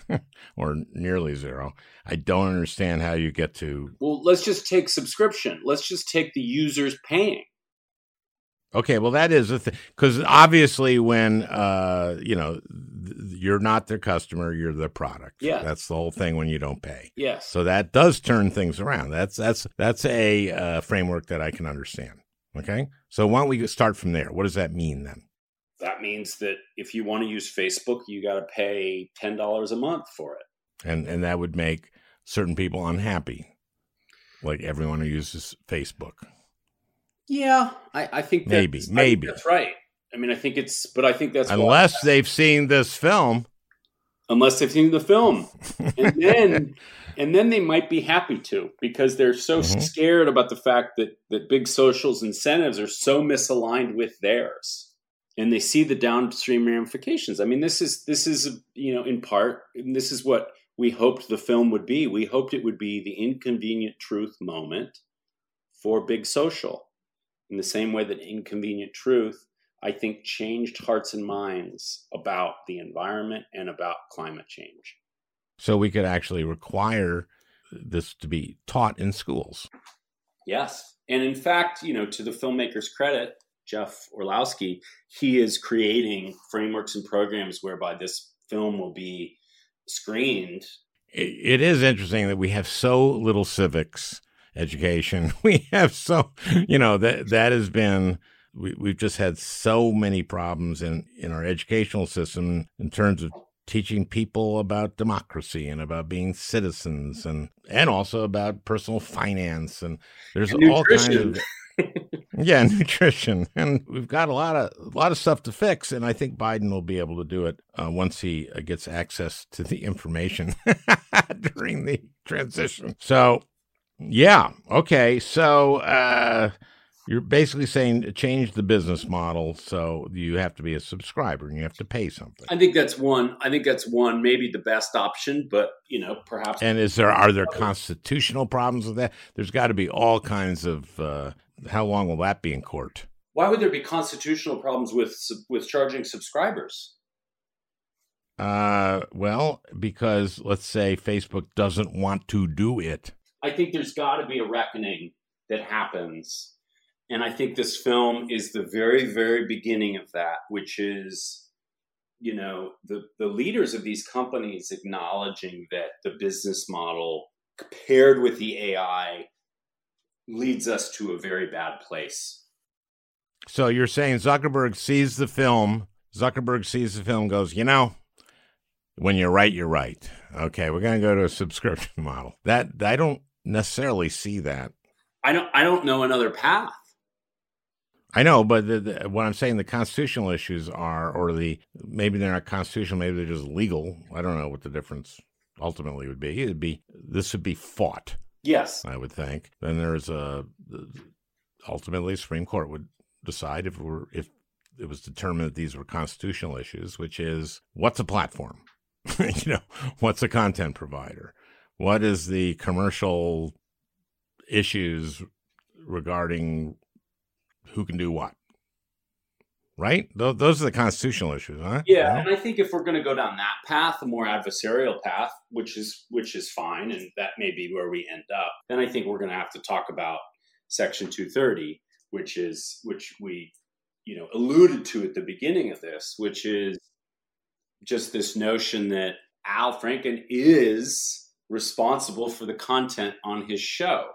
or nearly zero. I don't understand how you get to. Well, let's just take subscription. Let's just take the users paying. Okay, well, that is a thing, because obviously when, uh, you know, th- you're not their customer, you're their product. Yeah. That's the whole thing when you don't pay. Yes. So that does turn things around. That's that's that's a uh, framework that I can understand. Okay? So why don't we start from there? What does that mean then? That means that if you want to use Facebook, you got to pay ten dollars a month for it. And and that would make certain people unhappy, like everyone who uses Facebook. Yeah, I, I think that's, Maybe, I think maybe. that's right. I mean, I think it's, but I think that's Unless why, they've seen this film. unless they've seen the film, and then and then they might be happy to, because they're so Mhm. scared about the fact that that Big Social's incentives are so misaligned with theirs, and they see the downstream ramifications. I mean, this is this is you know in part, and this is what we hoped the film would be. We hoped it would be the inconvenient truth moment for Big Social. In the same way that Inconvenient Truth, I think, changed hearts and minds about the environment and about climate change. So we could actually require this to be taught in schools. Yes. And in fact, you know, to the filmmaker's credit, Jeff Orlowski, he is creating frameworks and programs whereby this film will be screened. It, it is interesting that we have so little civics education. We have so, you know, that that has been, we, we've just had so many problems in, in our educational system in terms of teaching people about democracy and about being citizens, and and also about personal finance, and there's and all kinds of yeah, nutrition, and we've got a lot of a lot of stuff to fix, and I think Biden will be able to do it uh, once he uh, gets access to the information during the transition. So, yeah, okay, so. Uh, You're basically saying change the business model, so you have to be a subscriber and you have to pay something. I think that's one. I think that's one, maybe the best option, but you know, perhaps. And is there are there constitutional problems with that? There's got to be all kinds of. Uh, how long will that be in court? Why would there be constitutional problems with with charging subscribers? Uh, well, because let's say Facebook doesn't want to do it. I think there's got to be a reckoning that happens. And I think this film is the very, very beginning of that, which is, you know, the, the leaders of these companies acknowledging that the business model paired with the A I leads us to a very bad place. So you're saying Zuckerberg sees the film, Zuckerberg sees the film, goes, you know, when you're right, you're right. Okay, we're going to go to a subscription model. That I don't necessarily see that. I don't, I don't know another path. I know, but the, the, what I'm saying, the constitutional issues are, or the maybe they're not constitutional, maybe they're just legal. I don't know what the difference ultimately would be. It'd be this would be fought. Yes, I would think. Then there's a ultimately the Supreme Court would decide if we're if it was determined that these were constitutional issues, which is what's a platform, you know, what's a content provider, what is the commercial issues regarding who can do what, right? Those, those are the constitutional issues, huh? Yeah, you know? And I think if we're going to go down that path, the more adversarial path, which is which is fine, and that may be where we end up, then I think we're going to have to talk about Section two thirty, which is which we, you know, alluded to at the beginning of this, which is just this notion that Al Franken is responsible for the content on his show,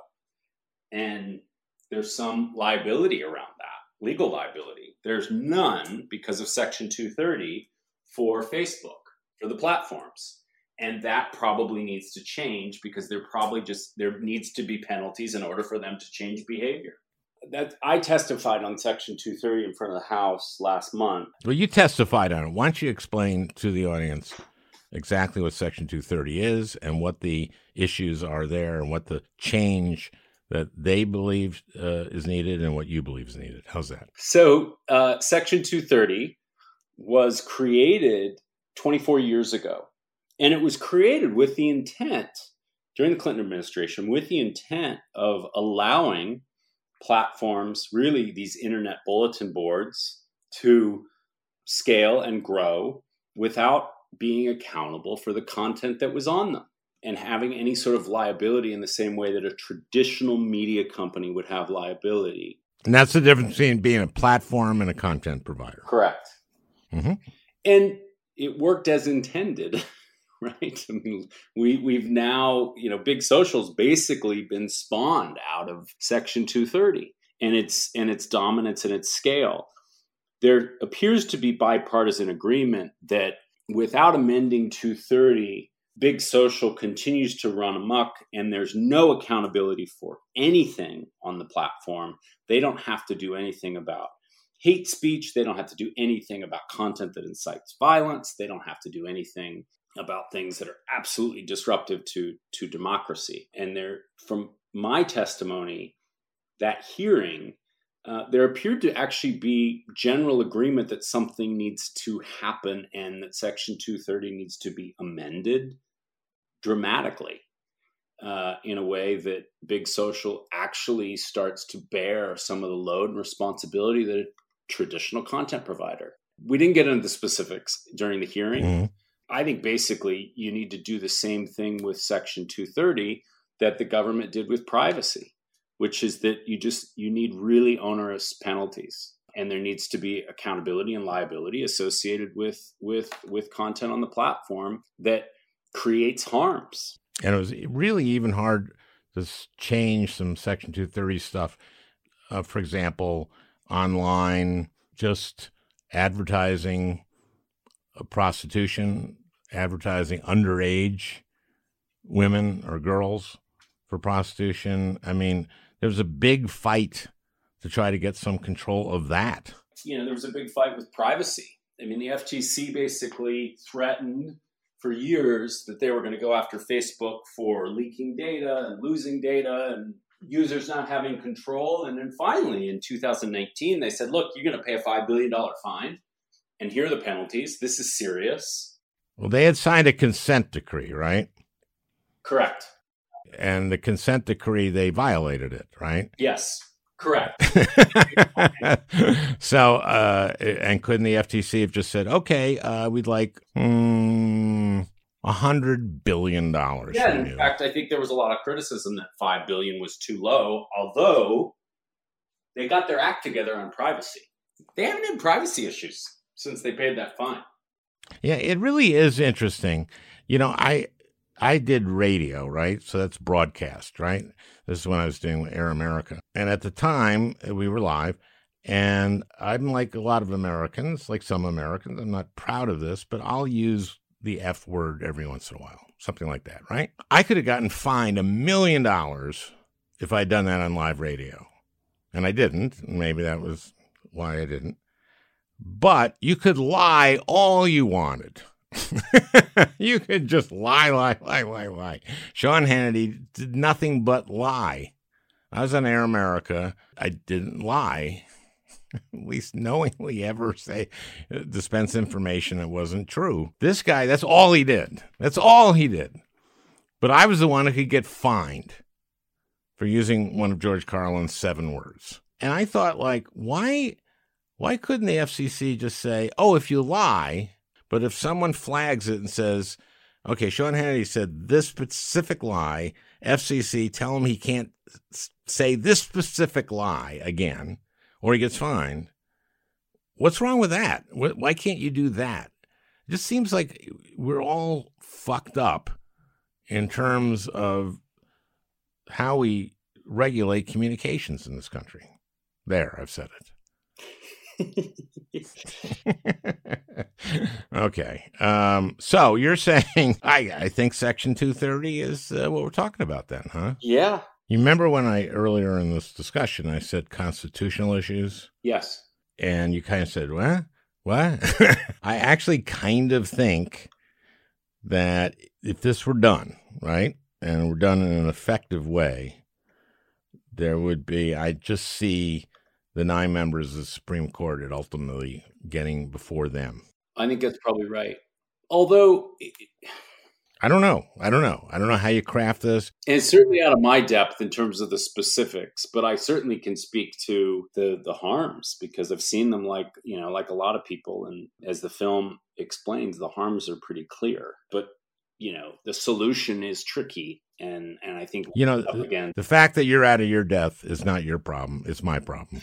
and there's some liability around that, legal liability. There's none because of Section two thirty for Facebook, for the platforms. And that probably needs to change because there probably just, there needs to be penalties in order for them to change behavior. That I testified on Section two thirty in front of the House last month. Well, you testified on it. Why don't you explain to the audience exactly what Section two thirty is and what the issues are there and what the change that they believe uh, is needed and what you believe is needed. How's that? So uh, Section two thirty was created twenty-four years ago. And it was created with the intent, during the Clinton administration, with the intent of allowing platforms, really these internet bulletin boards, to scale and grow without being accountable for the content that was on them, and having any sort of liability in the same way that a traditional media company would have liability. And that's the difference between being a platform and a content provider. Correct. Mm-hmm. And it worked as intended, right? I mean, we, we've now, you know, Big Social's basically been spawned out of Section two thirty and its, and its dominance and its scale. There appears to be bipartisan agreement that without amending two thirty, Big Social continues to run amok and there's no accountability for anything on the platform. They don't have to do anything about hate speech. They don't have to do anything about content that incites violence. They don't have to do anything about things that are absolutely disruptive to, to democracy. And there, from my testimony, that hearing, uh, there appeared to actually be general agreement that something needs to happen and that Section two thirty needs to be amended dramatically uh, in a way that Big Social actually starts to bear some of the load and responsibility that a traditional content provider. We didn't get into the specifics during the hearing. Mm-hmm. I think basically you need to do the same thing with Section two thirty that the government did with privacy, which is that you just, you need really onerous penalties. And there needs to be accountability and liability associated with, with, with content on the platform that creates harms. And it was really even hard to change some Section two thirty stuff. Uh, for example, online, just advertising uh, prostitution advertising underage women or girls for prostitution. I mean, there was a big fight to try to get some control of that. You know, there was a big fight with privacy. I mean, the F T C basically threatened for years that they were going to go after Facebook for leaking data and losing data and users not having control. And then finally, in two thousand nineteen, they said, look, you're going to pay a five billion dollars fine. And here are the penalties. This is serious. Well, they had signed a consent decree, right? Correct. And the consent decree, they violated it, right? Yes, correct. So, uh, and couldn't the F T C have just said, okay, uh, we'd like mm, one hundred billion dollars? Yeah, in fact, I think there was a lot of criticism that five billion dollars was too low, although they got their act together on privacy. They haven't had privacy issues since they paid that fine. Yeah, it really is interesting. You know, I I did radio, right? So that's broadcast, right? This is when I was doing Air America. And at the time, we were live. And I'm like a lot of Americans, like some Americans. I'm not proud of this, but I'll use the F word every once in a while, something like that, right? I could have gotten fined a million dollars if I'd done that on live radio. And I didn't. Maybe that was why I didn't. But you could lie all you wanted. You could just lie, lie, lie, lie, lie. Sean Hannity did nothing but lie. I was on Air America. I didn't lie. At least knowingly ever say, dispense information that wasn't true. This guy, that's all he did. That's all he did. But I was the one who could get fined for using one of George Carlin's seven words. And I thought, like, why, why couldn't the F C C just say, oh, if you lie, but if someone flags it and says, okay, Sean Hannity said this specific lie, F C C, tell him he can't say this specific lie again, or he gets fined. What's wrong with that? Why can't you do that? It just seems like we're all fucked up in terms of how we regulate communications in this country. There, I've said it. Okay. Um, so you're saying, I, I think Section two thirty is uh, what we're talking about then, huh? Yeah. You remember when I, earlier in this discussion, I said constitutional issues? Yes. And you kind of said, what? What? I actually kind of think that if this were done, right, and were done in an effective way, there would be, I just see the nine members of the Supreme Court at ultimately getting before them. I think that's probably right. Although, I don't know. I don't know. I don't know how you craft this. And it's certainly out of my depth in terms of the specifics, but I certainly can speak to the the harms because I've seen them like, you know, like a lot of people. And as the film explains, the harms are pretty clear. But, you know, the solution is tricky. And and I think, you know, again, the fact that you're out of your depth is not your problem. It's my problem.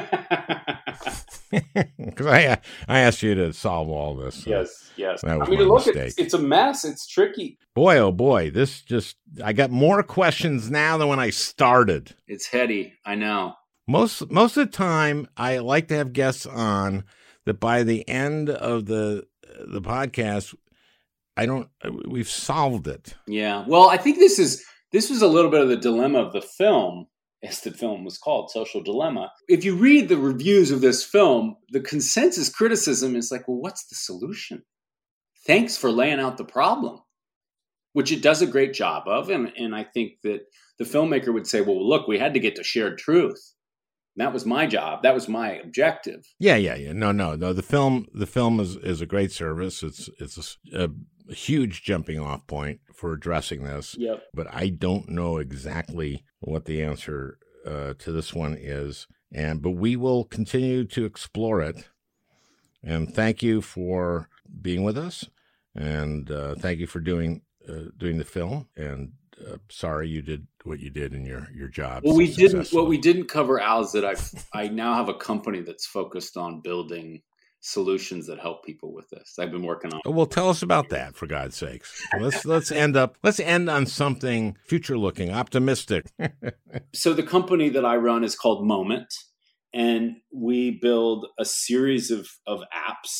Because I I asked you to solve all this. So yes, yes. That was I mean, my look, mistake. It's, it's a mess. It's tricky. Boy, oh boy, this just, I got more questions now than when I started. It's heady. I know. Most most of the time, I like to have guests on that by the end of the the podcast, I don't, we've solved it. Yeah. Well, I think this is, this was a little bit of the dilemma of the film, as the film was called, Social Dilemma. If you read the reviews of this film, the consensus criticism is like, well, what's the solution? Thanks for laying out the problem, which it does a great job of. And, and I think that the filmmaker would say, well, look, we had to get to shared truth. And that was my job. That was my objective. Yeah, yeah, yeah. No, no, no. The film, the film is, is a great service. It's, it's a, a A huge jumping off point for addressing this. Yep. But I don't know exactly what the answer uh, to this one is. And but we will continue to explore it. And thank you for being with us. And uh, thank you for doing uh, doing the film. And uh, sorry you did what you did in your, your job. Well, we didn't. What we didn't cover, Al, is that I I now have a company that's focused on building solutions that help people with this. I've been working on. Oh, well, tell us about that, for God's sakes. Let's let's end up. Let's end on something future-looking, optimistic. So the company that I run is called Moment, and we build a series of of apps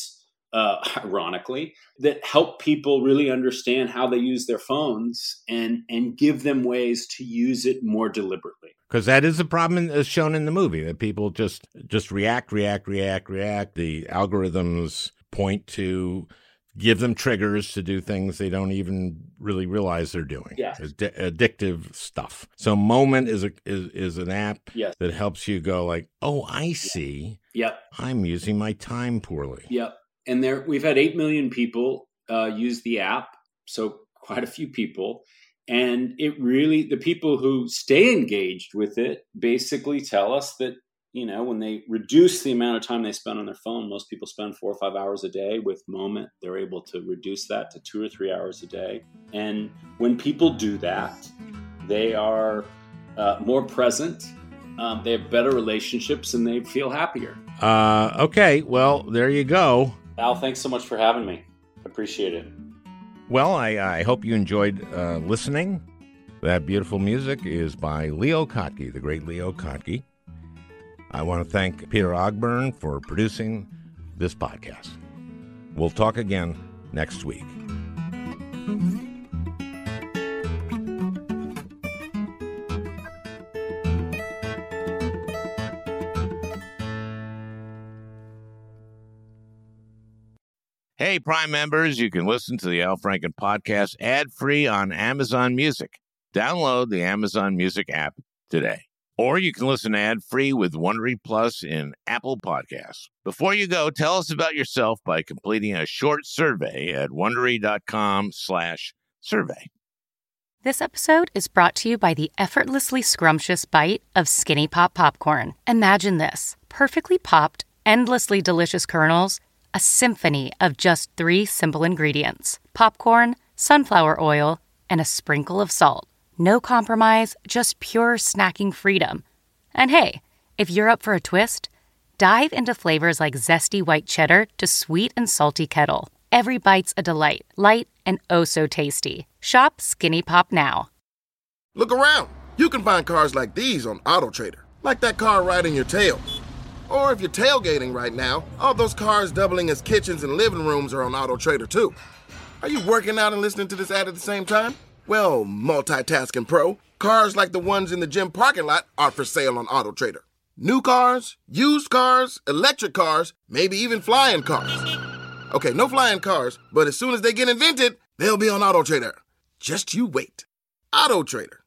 uh, ironically, that help people really understand how they use their phones and, and give them ways to use it more deliberately. Because that is a problem as shown in the movie, that people just just react, react, react, react. The algorithms point to give them triggers to do things they don't even really realize they're doing. Yes. Addi- addictive stuff. So Moment is a is, is an app Yes. that helps you go like, oh, I see. Yep. I'm using my time poorly. Yep. And there we've had eight million people uh, use the app, so quite a few people. And it really, the people who stay engaged with it basically tell us that, you know, when they reduce the amount of time they spend on their phone, most people spend four or five hours a day. With Moment, they're able to reduce that to two or three hours a day. And when people do that, they are uh, more present, um, they have better relationships, and they feel happier. Uh, okay, well, there you go. Al, thanks so much for having me. Appreciate it. Well, I, I hope you enjoyed uh, listening. That beautiful music is by Leo Kottke, the great Leo Kottke. I want to thank Peter Ogburn for producing this podcast. We'll talk again next week. Hey, Prime members, you can listen to the Al Franken podcast ad-free on Amazon Music. Download the Amazon Music app today. Or you can listen ad-free with Wondery Plus in Apple Podcasts. Before you go, tell us about yourself by completing a short survey at Wondery.com slash survey. This episode is brought to you by the effortlessly scrumptious bite of Skinny Pop Popcorn. Imagine this, perfectly popped, endlessly delicious kernels, a symphony of just three simple ingredients: popcorn, sunflower oil, and a sprinkle of salt. No compromise, just pure snacking freedom. And hey, if you're up for a twist, dive into flavors like zesty white cheddar to sweet and salty kettle. Every bite's a delight, light and oh so tasty. Shop Skinny Pop now. Look around. You can find cars like these on AutoTrader, like that car riding your tail. Or if you're tailgating right now, all those cars doubling as kitchens and living rooms are on AutoTrader too. Are you working out and listening to this ad at the same time? Well, multitasking pro, cars like the ones in the gym parking lot are for sale on AutoTrader. New cars, used cars, electric cars, maybe even flying cars. Okay, no flying cars, but as soon as they get invented, they'll be on AutoTrader. Just you wait. AutoTrader.